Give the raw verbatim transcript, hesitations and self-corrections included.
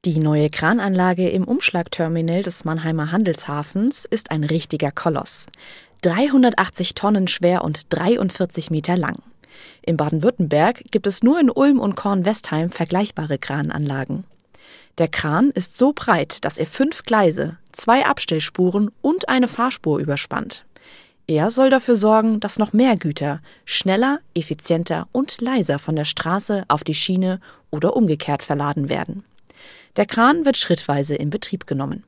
Die neue Krananlage im Umschlagterminal des Mannheimer Handelshafens ist ein richtiger Koloss. dreihundertachtzig Tonnen schwer und dreiundvierzig Meter lang. In Baden-Württemberg gibt es nur in Ulm und Kornwestheim vergleichbare Krananlagen. Der Kran ist so breit, dass er fünf Gleise, zwei Abstellspuren und eine Fahrspur überspannt. Er soll dafür sorgen, dass noch mehr Güter schneller, effizienter und leiser von der Straße auf die Schiene oder umgekehrt verladen werden. Der Kran wird schrittweise in Betrieb genommen.